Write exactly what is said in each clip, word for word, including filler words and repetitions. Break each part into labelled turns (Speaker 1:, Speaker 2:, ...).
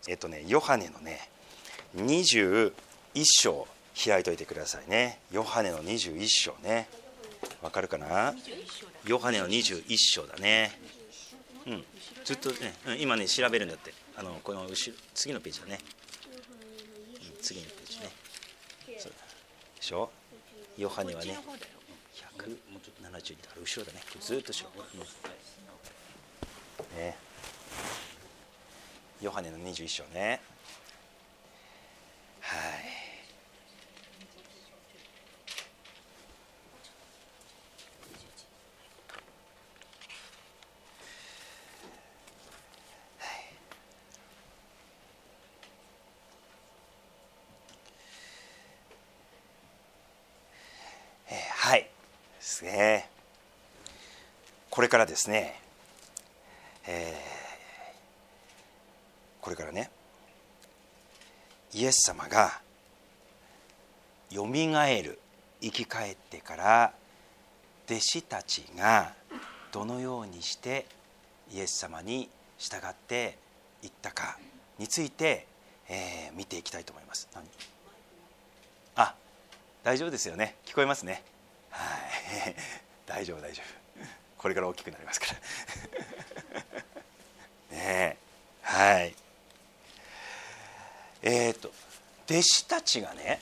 Speaker 1: えっとねヨハネのねにじゅういっ章開いといてくださいね。ヨハネのにじゅういっ章ね、わかるかな。ヨハネのにじゅういっ章だね。うん、ずっとね、今ね調べるんだって。あのこの後ろ次のページだね、うん、次のページね。そうでしょ。ヨハネはねひゃくななじゅうにだから後ろだね、ずっと後ろ、うんね、ヨハネのにじゅういっ章ね。はい、はいですね。これからですね、えー、これからねイエス様がよみがえる、生き返ってから弟子たちがどのようにしてイエス様に従っていったかについて、えー、見ていきたいと思います。何？あ、大丈夫ですよね。聞こえますね。はい大丈夫大丈夫、これから大きくなりますからねえ、はい。えーと弟子たちがね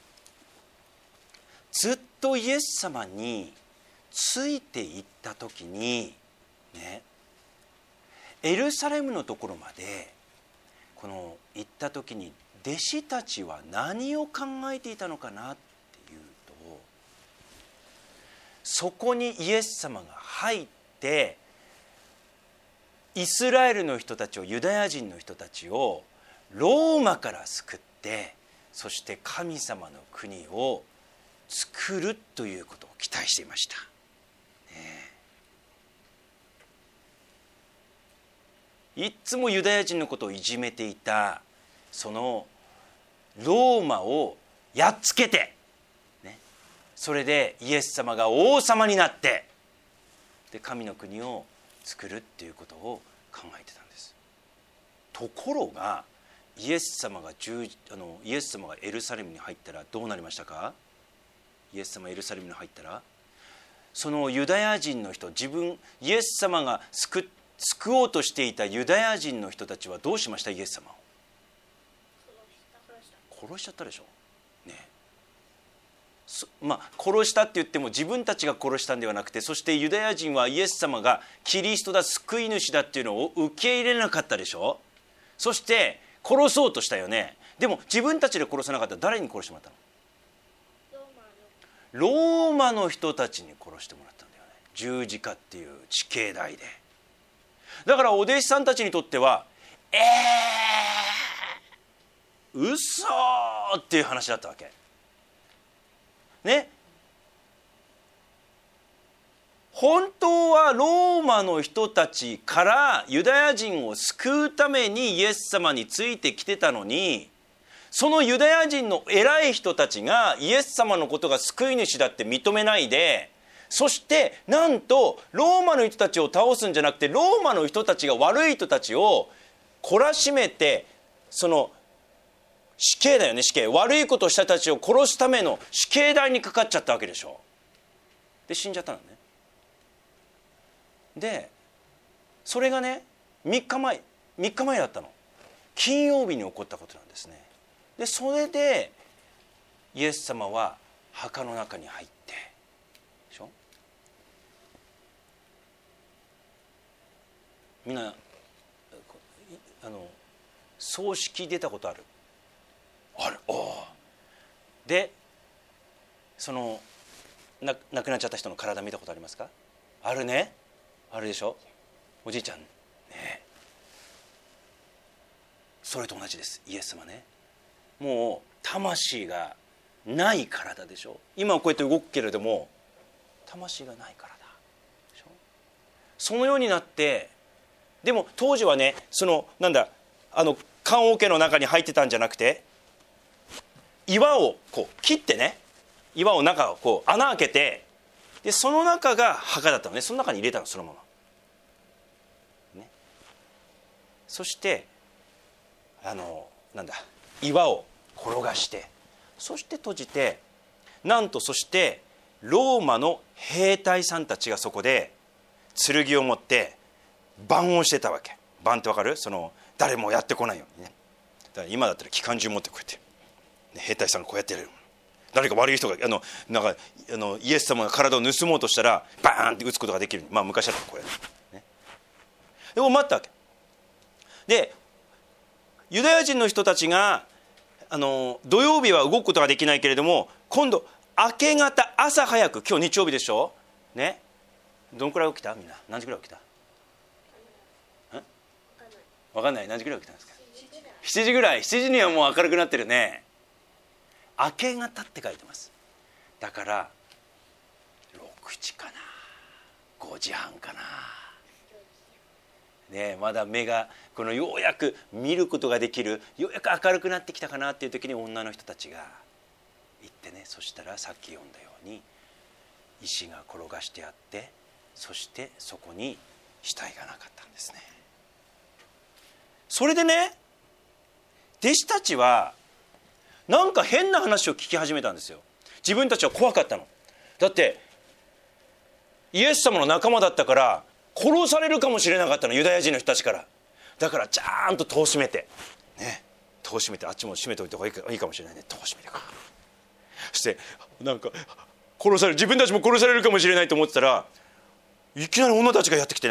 Speaker 1: ずっとイエス様についていった時にね、エルサレムのところまでこの行った時に弟子たちは何を考えていたのかなっていうと、そこにイエス様が入ってイスラエルの人たちを、ユダヤ人の人たちをローマから救って、そして神様の国を作るということを期待していました、ね、いつもユダヤ人のことをいじめていたそのローマをやっつけて、ね、それでイエス様が王様になってで神の国を作るっていうことを考えてたんです。ところがイエス様が十あのイエス様がエルサレムに入ったらどうなりましたか。イエス様がエルサレムに入ったら、そのユダヤ人の人、自分イエス様が 救, 救おうとしていたユダヤ人の人たちはどうしました。イエス様を殺しちゃったでしょ、ね、まあ殺したって言っても自分たちが殺したんではなくて、そしてユダヤ人はイエス様がキリストだ、救い主だっていうのを受け入れなかったでしょ。そして殺そうとしたよね。でも自分たちで殺さなかったら誰に殺してもらったの。ローマの人たちに殺してもらったんだよね。十字架っていう地形台で。だからお弟子さんたちにとってはえー嘘っていう話だったわけね。本当はローマの人たちからユダヤ人を救うためにイエス様についてきてたのに、そのユダヤ人の偉い人たちがイエス様のことが救い主だって認めないで、そしてなんとローマの人たちを倒すんじゃなくて、ローマの人たちが悪い人たちを懲らしめて、その死刑だよね、死刑、悪いことをした人たちを殺すための死刑台にかかっちゃったわけでしょ。で死んじゃったのね。でそれがねみっかまえみっかまえだったの。金曜日に起こったことなんですね。でそれでイエス様は墓の中に入ってでしょ。みんなあの葬式出たことある？ある。おでそのな亡くなっちゃった人の体見たことありますか？あるね。あるでしょ。おじいちゃんね。それと同じです。イエス様ね、もう魂がない体でしょ。今はこうやって動くけれども魂がない体でしょ。そのようになって、でも当時はね、そのなんだあの棺桶の中に入ってたんじゃなくて、岩をこう切ってね、岩を中をこう穴開けて、でその中が墓だったのね。その中に入れたの、そのまま、ね、そしてあのなんだ岩を転がして、そして閉じて、なんとそしてローマの兵隊さんたちがそこで剣を持って番をしてたわけ。番ってわかる？その誰もやってこないようにね。だから今だったら機関銃持ってこうやって、ね、兵隊さんがこうやってやる。誰か悪い人があのなんかあのイエス様が体を盗もうとしたらバーンって撃つことができる。まあ昔だったらこうやって、ね、でも待ったわけで、ユダヤ人の人たちがあの土曜日は動くことができないけれども、今度明け方朝早く、今日日曜日でしょね、どのくらい起きた？みんな何時くらい起きた？分かんない。何時ぐらい起きたんですか？しちじぐらい。しちじにはもう明るくなってるね。明け方って書いてます。だからろくじかなごじはんかな、ね、まだ目がこのようやく見ることができる、ようやく明るくなってきたかなっていう時に女の人たちが行ってね、そしたらさっき読んだように石が転がしてあって、そしてそこに死体がなかったんですね。それでね、弟子たちはなんか変な話を聞き始めたんですよ。自分たちは怖かったの。だってイエス様の仲間だったから殺されるかもしれなかったの、ユダヤ人の人たちから。だからちゃんと戸を閉めてね、戸を閉めて、あっちも閉めておいた方がいいか、いいかもしれないね。戸を閉めてか、そしてなんか殺される、自分たちも殺されるかもしれないと思ってたら、いきなり女たちがやってきてね、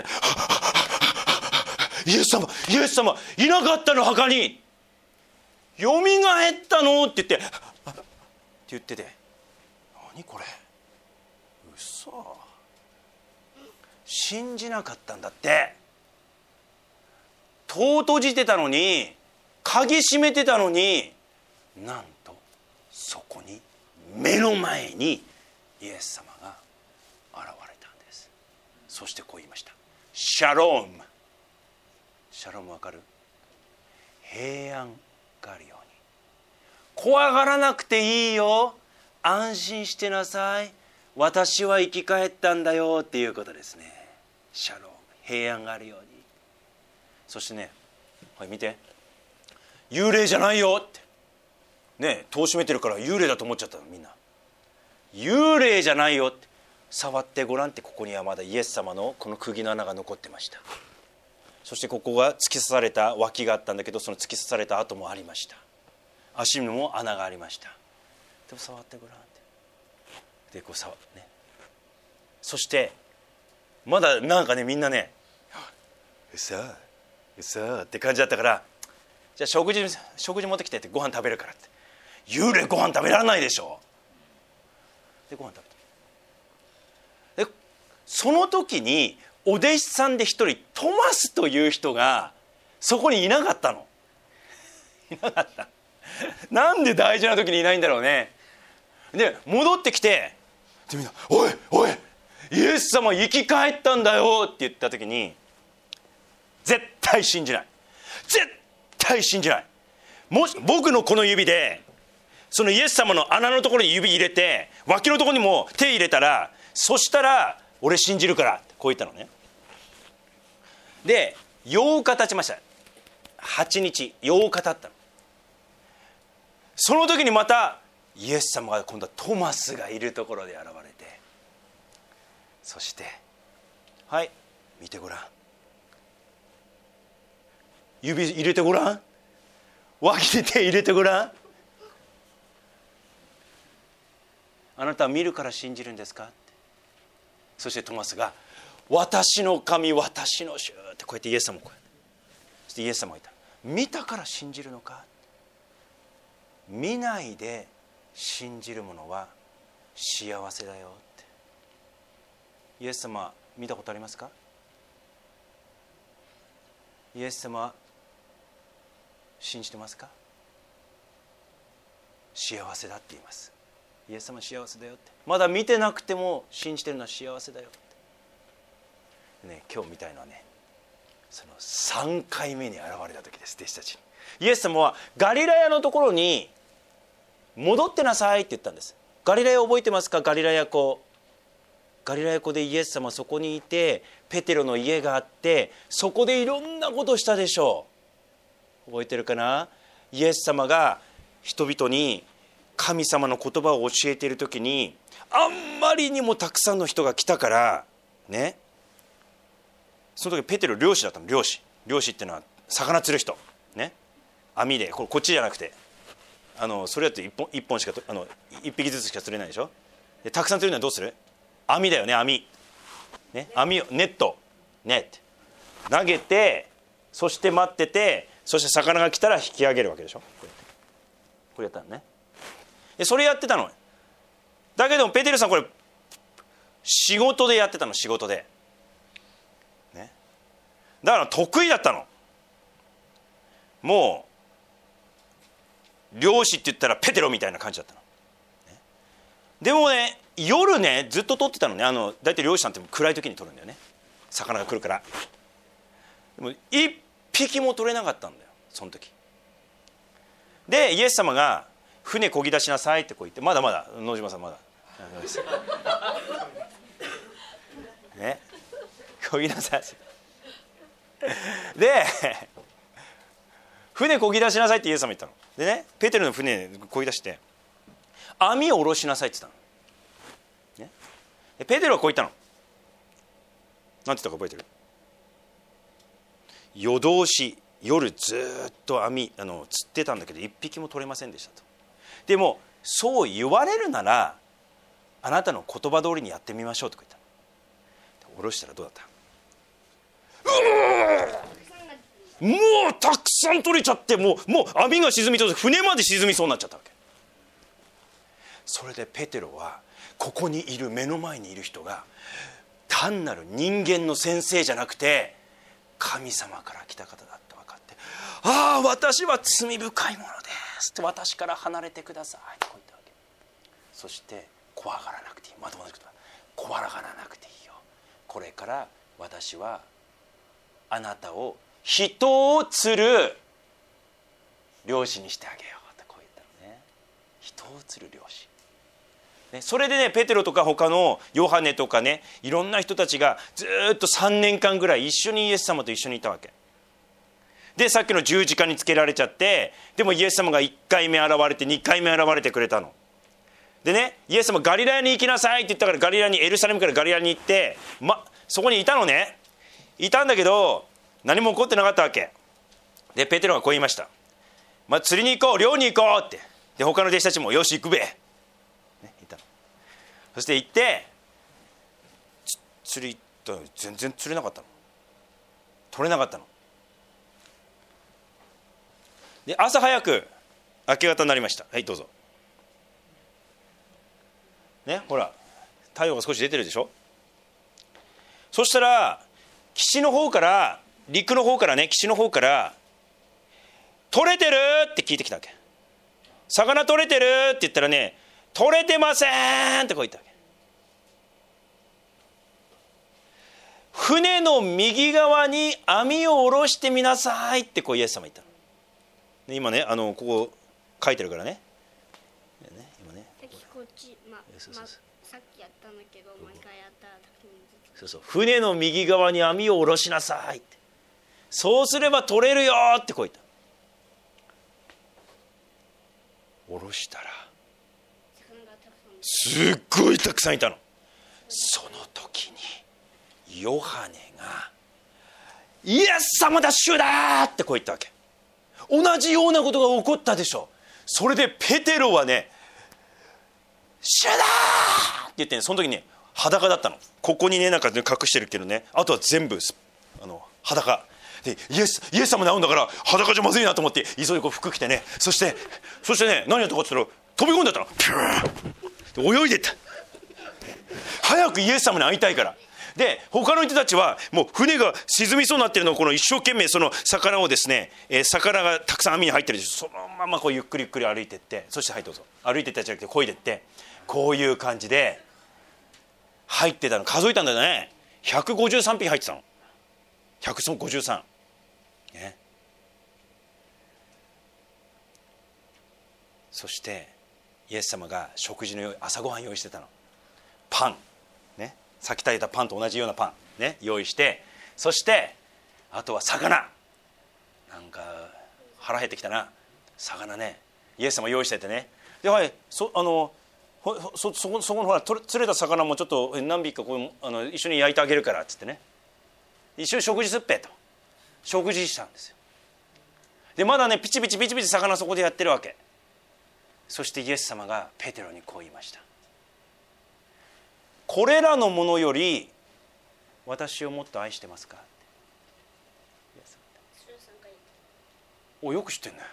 Speaker 1: イエス様イエス様いなかったの、墓によみがえったのって言ってって言ってて、何これ、嘘、信じなかったんだって。戸閉じてたのに、鍵閉めてたのに、なんとそこに目の前にイエス様が現れたんです。そしてこう言いました。シャローム。シャロームわかる？平安があるように。怖がらなくていいよ、安心してなさい、私は生き返ったんだよっていうことですね。シャローム、平安があるように。そしてね、はい、見て、幽霊じゃないよってね、戸を閉めてるから幽霊だと思っちゃったのみんな。幽霊じゃないよって、触ってごらんって、ここにはまだイエス様のこの釘の穴が残ってました。そしてここが突き刺された脇があったんだけど、その突き刺された跡もありました。足にも穴がありました。でも触ってごらんってでこう触ね、そしてまだなんかね、みんなね、うそうそって感じだったから、じゃあ食事食事持ってきてってご飯食べるからって。幽霊ご飯食べられないでしょ。でご飯食べて、でその時にお弟子さんで一人トマスという人がそこにいなかったの。いなかった。なんで大事な時にいないんだろうね。で戻ってきて、でみんな「おいおいイエス様生き返ったんだよ」って言った時に、絶対信じない、絶対信じない。もし僕のこの指でそのイエス様の穴のところに指入れて、脇のところにも手入れたら、そしたら俺信じるからってこう言ったのね。でようか経ちました。はちにちようか経ったの。その時にまたイエス様が今度はトマスがいるところで現れて、そしてはい見てごらん、指入れてごらん、脇に手入れてごらん、あなたは見るから信じるんですかって。そしてトマスが私の神私の主ってこうやってイエス様をこうやって、そしてイエス様が言った、見たから信じるのか。見ないで信じる者は幸せだよって。イエス様見たことありますか？イエス様信じてますか？幸せだって言います。イエス様幸せだよって。まだ見てなくても信じてるのは幸せだよってね。今日みたいのはね、そのさんかいめに現れた時です。弟子たちにイエス様はガリラヤのところに戻ってなさいって言ったんです。ガリラヤ覚えてますか？ガリラヤ湖、ガリラヤ湖でイエス様そこにいて、ペテロの家があって、そこでいろんなことをしたでしょ覚えてるかな。イエス様が人々に神様の言葉を教えている時に、あんまりにもたくさんの人が来たからね、その時ペテロ漁師だったの。漁師漁師っていうのは魚釣る人ね。網でこれこっちじゃなくて、あのそれだと一本一本しかあの一匹ずつしか釣れないでしょ。でたくさん釣るにはどうする？網だよね。網ね、網をネットネット投げて、そして待ってて、そして魚が来たら引き上げるわけでしょ。これやったのね。でそれやってたの。だけどペテルさんこれ仕事でやってたの。仕事で、ね、だから得意だったの。もう漁師って言ったらペテロみたいな感じだったの、ね、でもね夜ねずっと取ってたのね。あの大体漁師さんって暗い時に取るんだよね。魚が来るから。でも一匹も取れなかったんだよその時で。イエス様が船漕ぎ出しなさいってこう言って、まだまだ野島さんまだね、漕ぎなさいで船漕ぎ出しなさいってイエス様言ったのでね、ペテロの船漕ぎ出して網を下ろしなさいって言ったの、ね、でペテロはこう言ったの。なんて言ったか覚えてる？夜通し夜ずっと網あの釣ってたんだけど一匹も取れませんでしたと。でもそう言われるならあなたの言葉通りにやってみましょうとか言ったの。下ろしたらどうだった？うもうたくさん取れちゃって、もうもう網が沈みそうで船まで沈みそうになっちゃったわけ。それでペテロはここにいる目の前にいる人が単なる人間の先生じゃなくて神様から来た方だって分かって、ああ私は罪深いものですって私から離れてくださいとこう言ったわけ。そして怖がらなくていい、まともなことは怖がらなくていいよ、これから私はあなたを人を釣る漁師にしてあげようとこう言ったのね。人を釣る漁師、ね、それでねペテロとか他のヨハネとかね、いろんな人たちがずっとさんねんかんぐらい一緒にイエス様と一緒にいたわけで、さっきの十字架につけられちゃって、でもイエス様がいっかいめ現れてにかいめ現れてくれたのでね、イエス様ガリラヤに行きなさいって言ったからガリラヤに、エルサレムからガリラヤに行って、ま、そこにいたのね。いたんだけど何も起こってなかったわけで、ペテロがこう言いました、まあ、釣りに行こう、漁に行こうって。で他の弟子たちもよし行くべ、ね、言ったの。そして行って釣り行ったら全然釣れなかったの。取れなかったので、朝早く明け方になりました。はいどうぞね、ほら太陽が少し出てるでしょ。そしたら岸の方から、陸の方からね、岸の方から取れてるって聞いてきたわけ。魚取れてるって言ったらね、取れてませんってこう言ったわけ。船の右側に網を下ろしてみなさいってこうイエス様言ったの。で今ね、あのここ書いてるからね。ね今ね。
Speaker 2: こっち、まそうそうそう、ま、さっきやったんだけど、もう一回やったら
Speaker 1: そうそう、船の右側に網を下ろしなさいって。そうすれば取れるよってこう言った。下ろしたらすっごいたくさんいたの。その時にヨハネがイエス様だ主だってこう言ったわけ。同じようなことが起こったでしょ。それでペテロはね、主だって言ってね、その時に裸だったの。ここにねなんか隠してるけどね、あとは全部あの裸で、イエスイエス様に会うんだから裸じゃまずいなと思って急いでこう服着てね、そしてそしてね何やったかって言ったら飛び込んでったの。ピュー泳いでった。早くイエス様に会いたいから。で他の人たちはもう船が沈みそうになってるのをこの一生懸命その魚をですね、えー、魚がたくさん網に入ってるでしょ。そのままこうゆっくりゆっくり歩いてって、そしてはいどうぞ、歩いてったじゃなくて漕いでって、こういう感じで入ってたの。数えたんだよね。ひゃくごじゅうさんぴき入ってたの。ひゃくごじゅうさん、ね、そしてイエス様が食事の用意、朝ごはん用意してたの。パンね、さっき食べたパンと同じようなパン、ね、用意して、そしてあとは魚なんか腹減ってきたな、魚ね、イエス様用意しててね、で、はい、そあのそ, そ, こそこのほら釣れた魚もちょっと何匹かこうあの一緒に焼いてあげるからっつってね、一緒に食事すっぺと食事したんですよ。でまだねピチピチピチピチ魚そこでやってるわけ。そしてイエス様がペテロにこう言いました。これらのものより私をもっと愛してますか。お、よく知ってんね。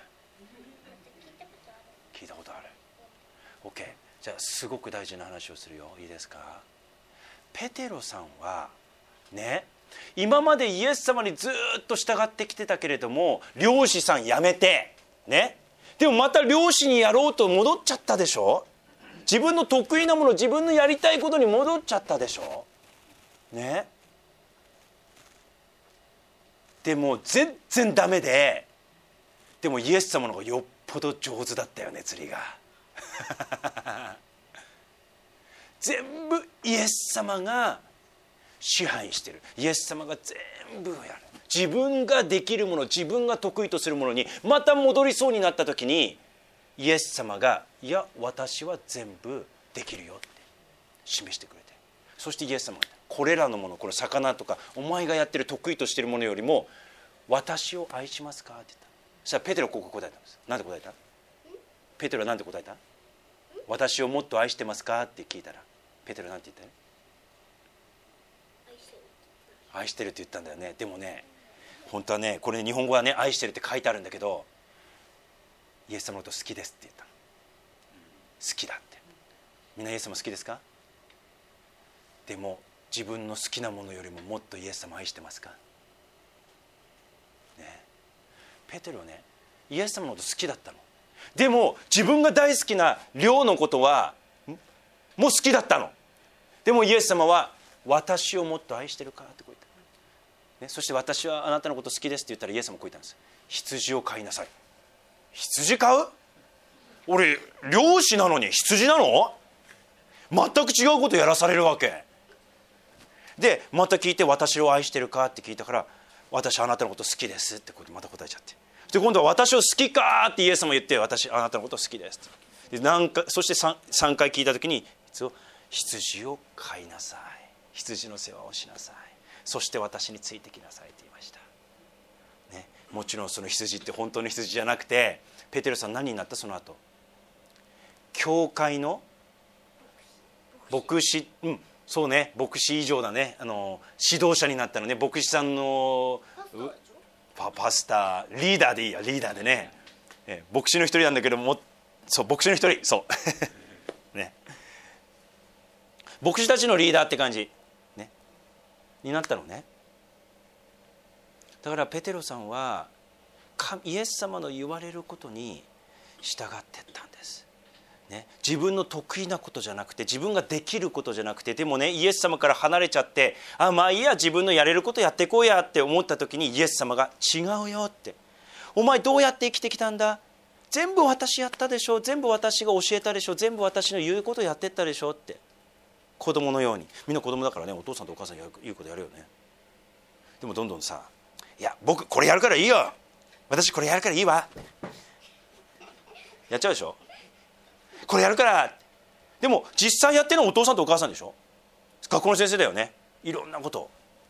Speaker 1: 聞いたことある。 OK、 じゃあすごく大事な話をするよ。いいですか。ペテロさんはね、今までイエス様にずっと従ってきてたけれども、漁師さん辞めてね、でもまた漁師にやろうと戻っちゃったでしょ。自分の得意なもの、自分のやりたいことに戻っちゃったでしょね。でも全然ダメで、でもイエス様の方がよっぽど上手だったよね、釣りが全部イエス様が支配してる。イエス様が全部やる。自分ができるもの、自分が得意とするものにまた戻りそうになった時に、イエス様がいや私は全部できるよって示してくれて、そしてイエス様がこれらのもの、これ魚とかお前がやってる得意としているものよりも私を愛しますかって言った。そしたらペテロここ答えたんです。なんで答えた？ペテロはなんで答えた？私をもっと愛してますかって聞いたらペテロなんて言ったよ？愛してるって言ったんだよね。でもね、本当はね、これね日本語はね愛してるって書いてあるんだけど、イエス様のこと好きですって言ったの。好きだって。みんなイエス様好きですか？でも自分の好きなものよりももっとイエス様愛してますか？ね、ペテロねイエス様のこと好きだったの。でも自分が大好きな漁のことはもう好きだったの。でもイエス様は私をもっと愛してるかってこう言った、ね、そして私はあなたのこと好きですって言ったらイエス様こう言ったんです。羊を飼いなさい。羊飼う？俺漁師なのに羊なの？全く違うことやらされるわけで、また聞いて私を愛してるかって聞いたから、私あなたのこと好きですってこうまた答えちゃって、で今度は私を好きかってイエス様言って、私あなたのこと好きですってでなんか、そして 3, さんかい聞いた時に羊を飼いなさい、羊の世話をしなさい、そして私についてきなさいって言いました、ね、もちろんその羊って本当の羊じゃなくて、ペテロさん何になった？その後教会の牧師、うん、そうね、牧師以上だね、あの指導者になったのね。牧師さんのパ, パスターリーダーでいいや、リーダーでね、え牧師の一人なんだけども、そう牧師の一人、そうね、牧師たちのリーダーって感じ、ね、になったのね。だからペテロさんはイエス様の言われることに従っていったんです、ね、自分の得意なことじゃなくて、自分ができることじゃなくて、でもねイエス様から離れちゃって、あまあいいや自分のやれることやっていこうやって思った時に、イエス様が違うよって、お前どうやって生きてきたんだ、全部私やったでしょ、全部私が教えたでしょ、全部私の言うことやってったでしょって、子供のように、みんな子供だからね、お父さんとお母さん言うことやるよね。でもどんどんさ、いや僕これやるからいいよ、私これやるからいいわ、やっちゃうでしょ、これやるから。でも実際やってるのはお父さんとお母さんでしょ、学校の先生だよね、いろんなこと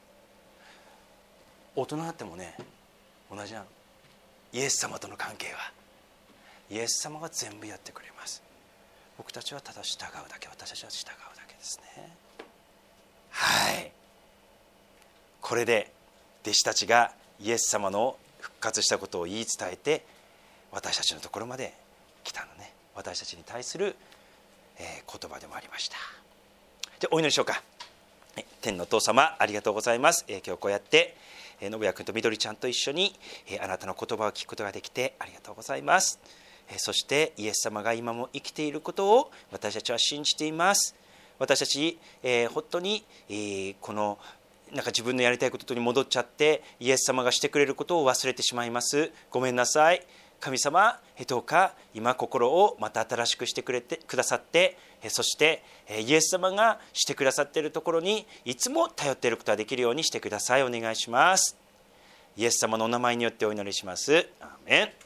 Speaker 1: 大人になってもね同じなの。イエス様との関係はイエス様が全部やってくれます。僕たちはただ従うだけ、私たちは従うだけですね。はい、これで弟子たちがイエス様の復活したことを言い伝えて、私たちのところまで来たのね。私たちに対する、えー、言葉でもありました。じゃあお祈りしようか。天のお父様ありがとうございます、えー、今日こうやって信也君とみどりちゃんと一緒に、えー、あなたの言葉を聞くことができてありがとうございます、えー、そしてイエス様が今も生きていることを私たちは信じています。私たち、えー、本当に、えー、このなんか自分のやりたいことに戻っちゃってイエス様がしてくれることを忘れてしまいます。ごめんなさい。神様、どうか今心をまた新しくしてくれてくださって、そしてイエス様がしてくださっているところにいつも頼っていることができるようにしてください。お願いします。イエス様のお名前によってお祈りします。アーメン。